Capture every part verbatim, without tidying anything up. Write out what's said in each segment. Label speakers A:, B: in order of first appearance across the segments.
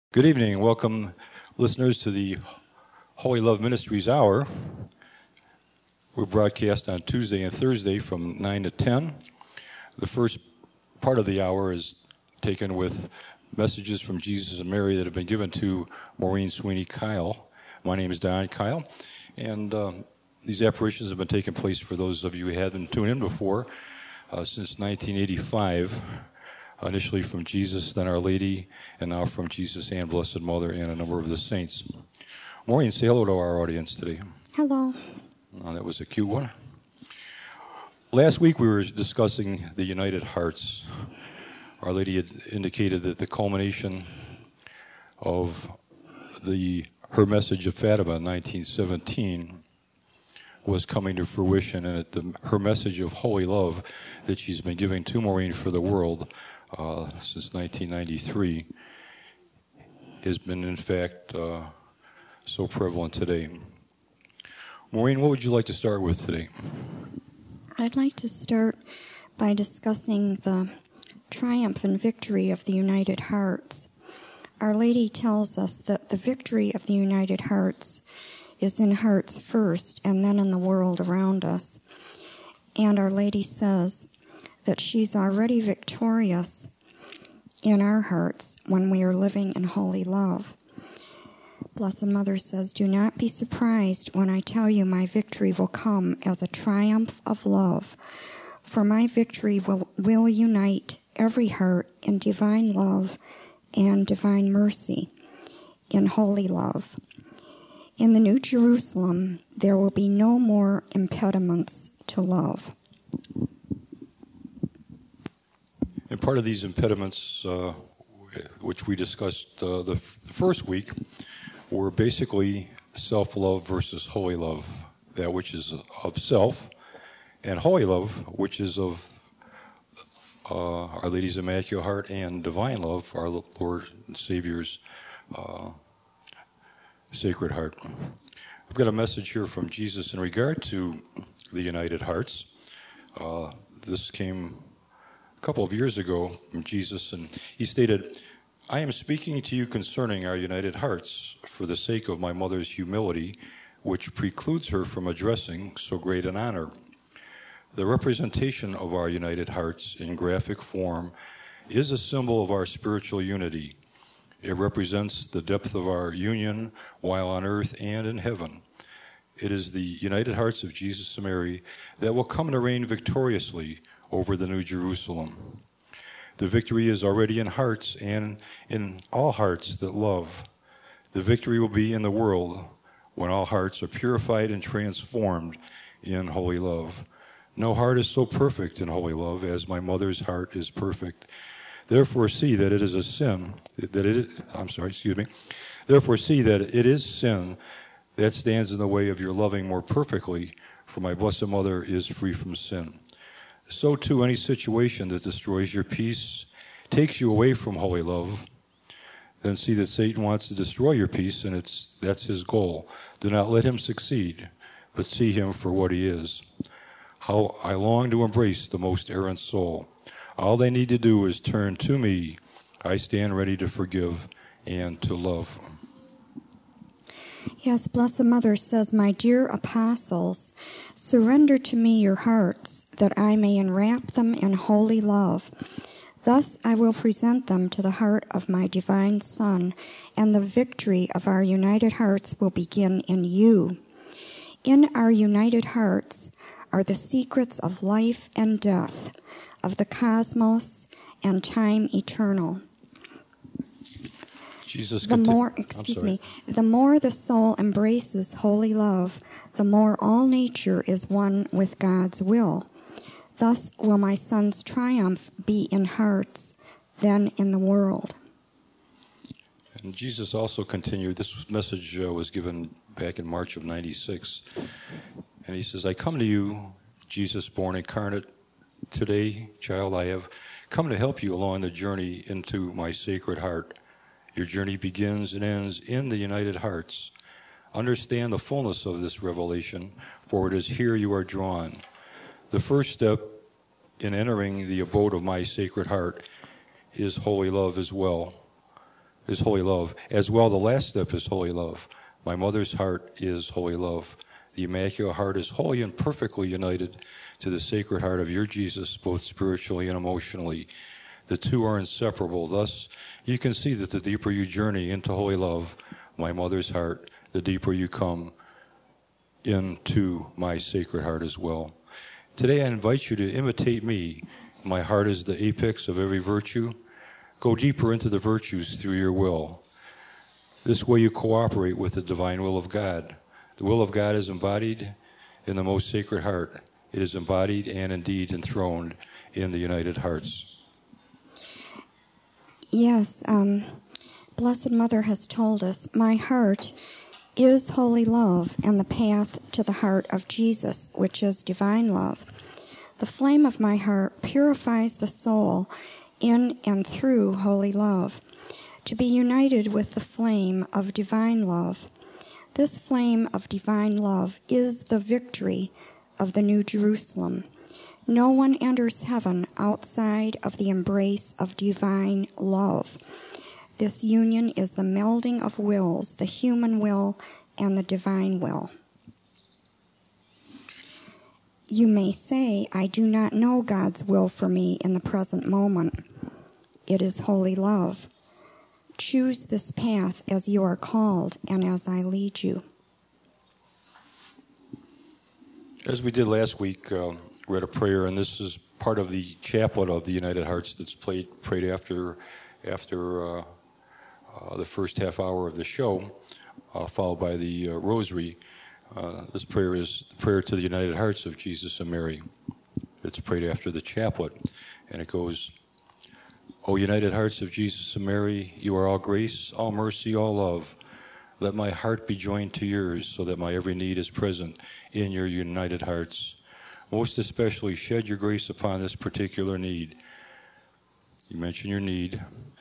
A: Good evening and welcome, listeners, to the Holy Love Ministries Hour. We broadcast on Tuesday and Thursday from nine to ten. The first part of the hour is taken with messages from Jesus and Mary that have been given to Maureen Sweeney Kyle. My name is Don Kyle, and um, these apparitions have been taking place, for those of you who hadn't tuned in before, uh, since nineteen eighty-five. Initially from Jesus, then Our Lady, and now from Jesus and Blessed Mother and a number of the saints. Maureen, say hello to our audience today.
B: Hello.
A: Oh, that was a cute one. Last week we were discussing the United Hearts. Our Lady had indicated that the culmination of the her message of Fatima in nineteen seventeen was coming to fruition, and that the, her message of holy love that she's been giving to Maureen for the world Uh, since nineteen ninety-three has been, in fact, uh, so prevalent today. Maureen, what would you like to start with today?
B: I'd like to start by discussing the triumph and victory of the United Hearts. Our Lady tells us that the victory of the United Hearts is in hearts first and then in the world around us. And Our Lady says that she's already victorious in our hearts when we are living in holy love. Blessed Mother says, "Do not be surprised when I tell you my victory will come as a triumph of love, for my victory will, will unite every heart in divine love and divine mercy, in holy love. In the New Jerusalem, there will be no more impediments to love."
A: And part of these impediments, uh, which we discussed uh, the f- first week, were basically self-love versus holy love. That which is of self, and holy love, which is of uh, Our Lady's Immaculate Heart, and divine love, our Lord and Savior's uh, Sacred Heart. I've got a message here from Jesus in regard to the United Hearts. Uh, this came a couple of years ago from Jesus, and he stated, "I am speaking to you concerning our united hearts for the sake of my mother's humility, which precludes her from addressing so great an honor. The representation of our united hearts in graphic form is a symbol of our spiritual unity. It represents the depth of our union while on earth and in heaven. It is the united hearts of Jesus and Mary that will come to reign victoriously over the New Jerusalem. The victory is already in hearts and in all hearts that love. The victory will be in the world when all hearts are purified and transformed in holy love. No heart is so perfect in holy love as my mother's heart is perfect. Therefore see that it is a sin, that it, I'm sorry, excuse me. Therefore see that it is sin that stands in the way of your loving more perfectly, for my Blessed Mother is free from sin. So too any situation that destroys your peace, takes you away from holy love, then see that Satan wants to destroy your peace, and it's that's his goal. Do not let him succeed, but see him for what he is. How I long to embrace the most errant soul. All they need to do is turn to me. I stand ready to forgive and to love."
B: Yes, Blessed Mother says, "My dear apostles, surrender to me your hearts, that I may enwrap them in holy love. Thus I will present them to the heart of my divine Son, and the victory of our united hearts will begin in you. In our united hearts are the secrets of life and death, of the cosmos and time eternal.
A: Jesus
B: The
A: conti-
B: more, excuse me, the more the soul embraces holy love, the more all nature is one with God's will. Thus will my Son's triumph be in hearts, then in the world."
A: And Jesus also continued, this message uh, was given back in March of ninety-six, and he says, "I come to you, Jesus born incarnate, today, child, I have come to help you along the journey into my sacred heart. Your journey begins and ends in the united hearts. Understand the fullness of this revelation, for it is here you are drawn. The first step in entering the abode of my sacred heart is holy love as well. is holy love. As well, the last step is holy love. My mother's heart is holy love. The Immaculate Heart is wholly and perfectly united to the Sacred Heart of your Jesus, both spiritually and emotionally. The two are inseparable. Thus, you can see that the deeper you journey into holy love, my mother's heart, the deeper you come into my Sacred Heart as well. Today, I invite you to imitate me. My heart is the apex of every virtue. Go deeper into the virtues through your will. This way you cooperate with the divine will of God. The will of God is embodied in the most Sacred Heart. It is embodied and indeed enthroned in the United Hearts.
B: Yes, um, Blessed Mother has told us, my heart is holy love and the path to the heart of Jesus, which is divine love. The flame of my heart purifies the soul in and through holy love, to be united with the flame of divine love. This flame of divine love is the victory of the New Jerusalem. No one enters heaven outside of the embrace of divine love. This union is the melding of wills, the human will and the divine will. You may say, I do not know God's will for me in the present moment. It is holy love. Choose this path as you are called and as I lead you.
A: As we did last week, uh, we had a prayer, and this is part of the chaplet of the United Hearts that's played, prayed after, after uh, uh, the first half hour of the show, uh, followed by the uh, rosary. Uh, this prayer is the prayer to the United Hearts of Jesus and Mary. It's prayed after the chaplet, and it goes, O United Hearts of Jesus and Mary, you are all grace, all mercy, all love. Let my heart be joined to yours, so that my every need is present in your United Hearts. Most especially, shed your grace upon this particular need. You mention your need.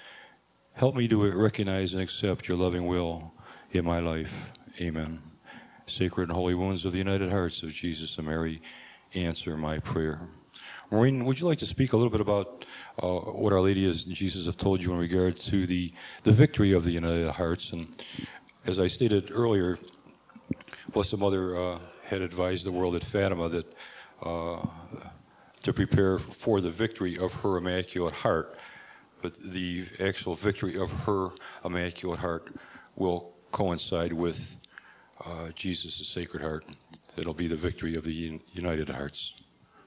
A: Help me to recognize and accept your loving will in my life. Amen. Sacred and holy wounds of the United Hearts of Jesus and Mary, answer my prayer. Maureen, would you like to speak a little bit about uh, what Our Lady and Jesus have told you in regard to the, the victory of the United Hearts? And as I stated earlier, Blessed Mother uh, had advised the world at Fatima that uh, to prepare for the victory of her Immaculate Heart, but the actual victory of her Immaculate Heart will coincide with uh, Jesus' Sacred Heart. It'll be the victory of the un- United Hearts.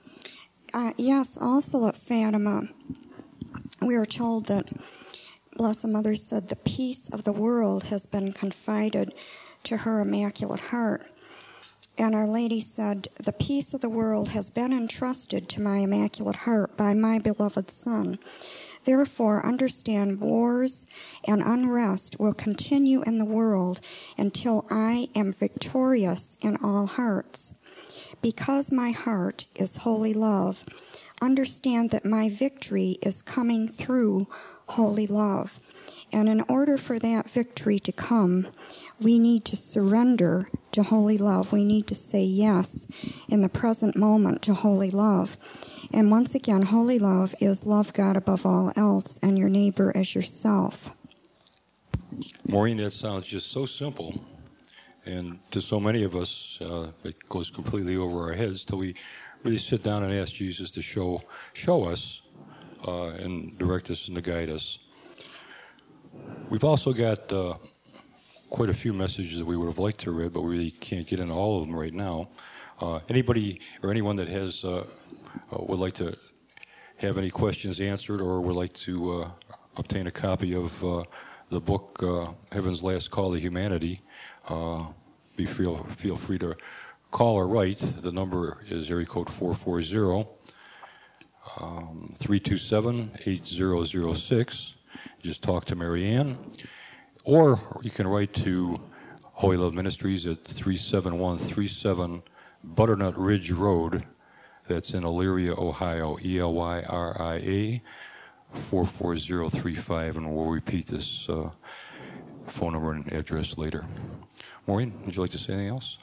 B: Uh, yes, also at Fatima, we were told that Blessed Mother said the peace of the world has been confided to her Immaculate Heart. And Our Lady said, the peace of the world has been entrusted to my Immaculate Heart by my beloved Son. Therefore, understand wars and unrest will continue in the world until I am victorious in all hearts. Because my heart is holy love, understand that my victory is coming through holy love. And in order for that victory to come, we need to surrender to holy love. We need to say yes in the present moment to holy love. And once again, holy love is love God above all else and your neighbor as yourself.
A: Maureen, that sounds just so simple. And to so many of us, uh, it goes completely over our heads till we really sit down and ask Jesus to show show us uh, and direct us and to guide us. We've also got uh, quite a few messages that we would have liked to read, but we really can't get into all of them right now. Uh, anybody or anyone that has uh, uh, would like to have any questions answered or would like to uh, obtain a copy of uh, the book uh, Heaven's Last Call to Humanity, uh, be feel feel free to call or write. The number is area code four four zero, three two seven, eight zero zero six. Just talk to Mary Ann. Or you can write to Holy Love Ministries at three seven one three seven Butternut Ridge Road. That's in Elyria, Ohio, E L Y R I A, four four zero three five, and we'll repeat this uh, phone number and address later. Maureen, would you like to say anything else?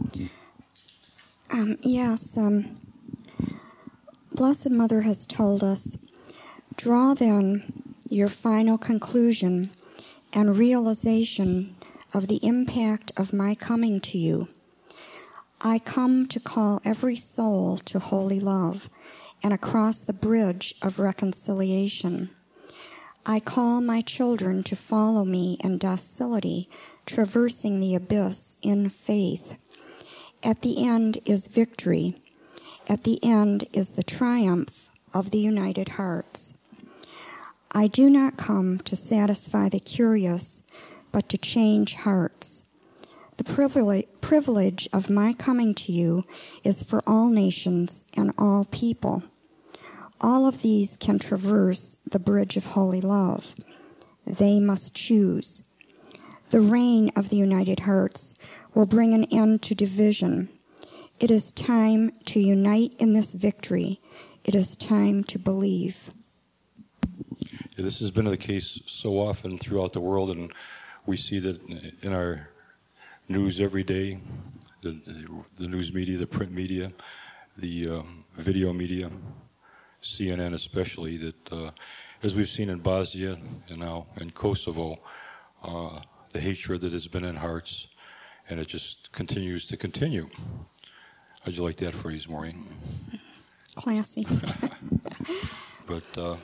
B: Um, yes. Um, Blessed Mother has told us, draw then your final conclusion and realization of the impact of my coming to you. I come to call every soul to holy love and across the bridge of reconciliation. I call my children to follow me in docility, traversing the abyss in faith. At the end is victory. At the end is the triumph of the united hearts. I do not come to satisfy the curious, but to change hearts. The privilege, privilege of my coming to you is for all nations and all people. All of these can traverse the bridge of holy love. They must choose. The reign of the united hearts will bring an end to division. It is time to unite in this victory. It is time to believe.
A: Yeah, this has been the case so often throughout the world, and we see that in our news every day, the, the, the news media, the print media, the uh, video media, C N N especially, that uh, as we've seen in Bosnia and now in Kosovo, uh, the hatred that has been in hearts, and it just continues to continue. How'd you like that phrase, Maureen?
B: Classy.
A: But uh,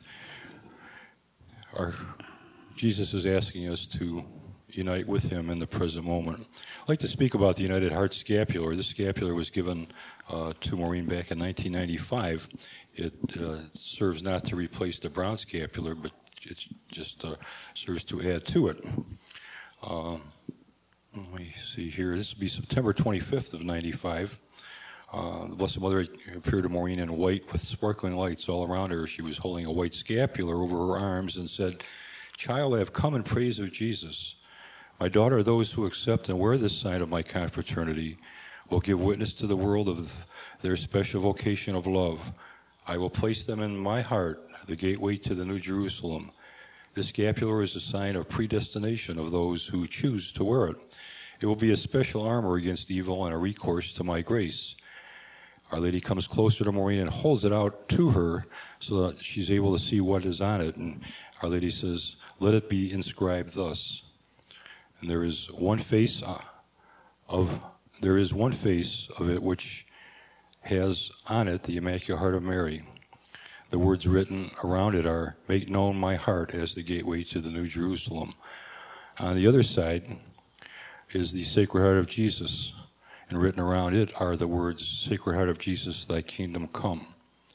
A: our Jesus is asking us to unite with him in the present moment. I'd like to speak about the United Heart Scapular. This scapular was given uh, to Maureen back in nineteen ninety-five. It uh, serves not to replace the brown scapular, but it just uh, serves to add to it. Uh, let me see here. This will be September twenty-fifth of ninety-five. Uh, the Blessed Mother appeared to Maureen in white with sparkling lights all around her. She was holding a white scapular over her arms and said, "Child, I have come in praise of Jesus. My daughter, those who accept and wear this sign of my confraternity will give witness to the world of their special vocation of love. I will place them in my heart, the gateway to the New Jerusalem. This scapular is a sign of predestination of those who choose to wear it. It will be a special armor against evil and a recourse to my grace." Our Lady comes closer to Maureen and holds it out to her so that she's able to see what is on it. And Our Lady says, "Let it be inscribed thus." And there is one face of there is one face of it which has on it the Immaculate Heart of Mary. The words written around it are, "Make known my heart as the gateway to the New Jerusalem." On the other side is the Sacred Heart of Jesus, and written around it are the words, "Sacred Heart of Jesus, thy kingdom come."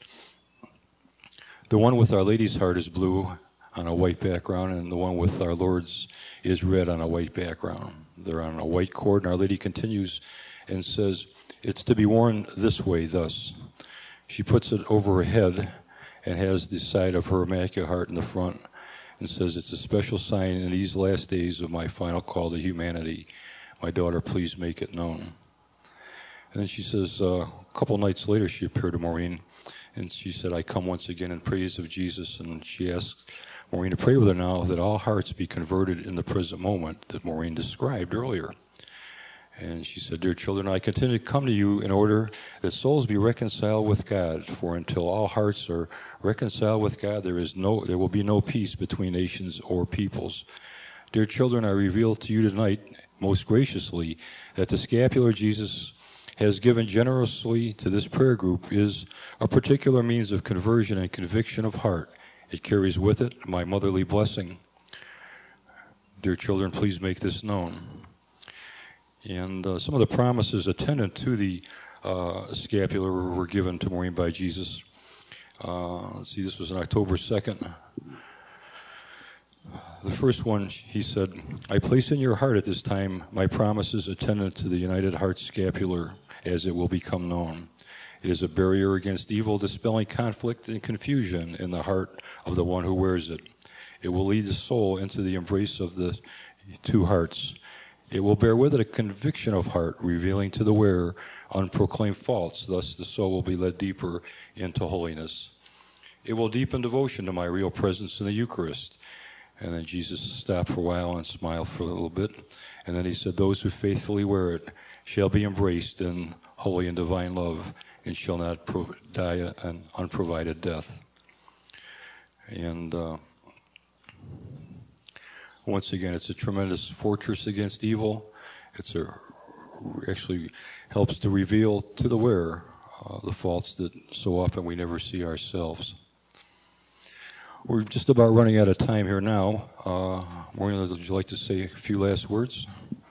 A: The one with Our Lady's heart is blue on a white background, and the one with our Lord's is red on a white background. They're on a white cord, and Our Lady continues and says, "It's to be worn this way, thus." She puts it over her head and has the side of her Immaculate Heart in the front and says, "It's a special sign in these last days of my final call to humanity. My daughter, please make it known." And then she says, uh, a couple nights later, she appeared to Maureen, and she said, "I come once again in praise of Jesus." And she asked Maureen to pray with her now that all hearts be converted in the present moment that Maureen described earlier. And she said, "Dear children, I continue to come to you in order that souls be reconciled with God. For until all hearts are reconciled with God, there is no, there will be no peace between nations or peoples. Dear children, I reveal to you tonight, most graciously, that the scapular Jesus has given generously to this prayer group is a particular means of conversion and conviction of heart. It carries with it my motherly blessing. Dear children, please make this known." And uh, some of the promises attendant to the uh, scapular were given to Maureen by Jesus. Uh, let's see, this was on October second. The first one, he said, "I place in your heart at this time my promises attendant to the United Heart Scapular as it will become known. It is a barrier against evil, dispelling conflict and confusion in the heart of the one who wears it. It will lead the soul into the embrace of the two hearts. It will bear with it a conviction of heart, revealing to the wearer unproclaimed faults. Thus the soul will be led deeper into holiness. It will deepen devotion to my real presence in the Eucharist." And then Jesus stopped for a while and smiled for a little bit. And then he said, "Those who faithfully wear it shall be embraced in holy and divine love and shall not pro- die an unprovided death." And uh, Once again, it's a tremendous fortress against evil. It's a actually helps to reveal to the wearer uh, the faults that so often we never see ourselves. We're just about running out of time here now. Uh, Maureen, would you like to say a few last words?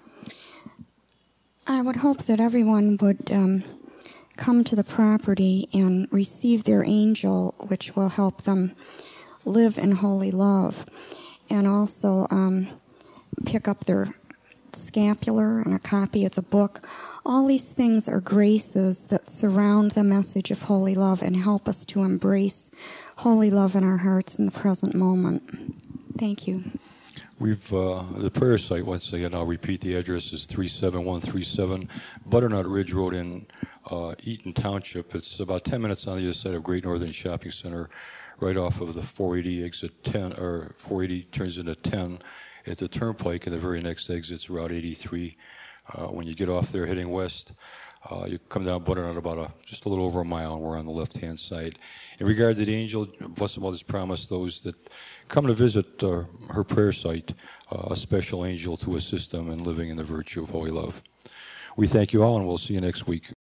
B: I would hope that everyone would um, come to the property and receive their angel, which will help them live in holy love, and also um, pick up their scapular and a copy of the book. All these things are graces that surround the message of holy love and help us to embrace holy love in our hearts in the present moment. Thank you.
A: We've uh, the prayer site, once again, I'll repeat the address, is three seven one three seven Butternut Ridge Road in uh, Eaton Township. It's about ten minutes on the other side of Great Northern Shopping Center, right off of the four eighty exit ten, or four eighty turns into ten at the Turnpike, and the very next exit's Route eighty-three. Uh, when you get off there heading west, uh, you come down Butternut about a, just a little over a mile, and we're on the left-hand side. In regard to the angel, Blessed Mother's promised those that come to visit uh, her prayer site, uh, a special angel to assist them in living in the virtue of holy love. We thank you all, and we'll see you next week.